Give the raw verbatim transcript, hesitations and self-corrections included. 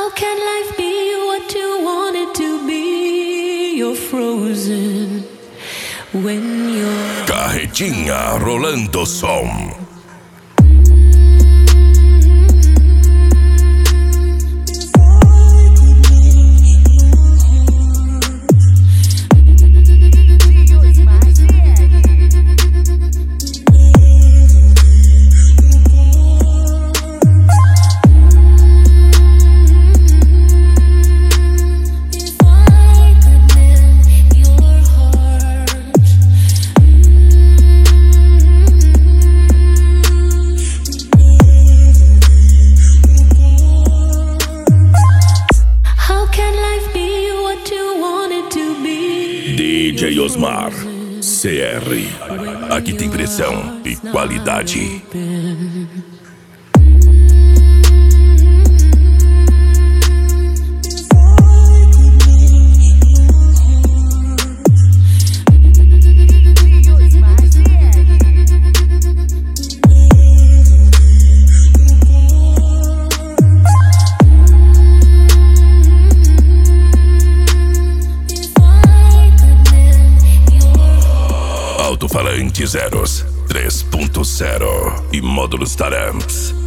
How can life be what you want it to be? You're frozen when you're... Carretinha rolando som. D J Osmar, C R. Aqui tem pressão e qualidade. Alto-falante Zeros três ponto zero e módulos Taramps.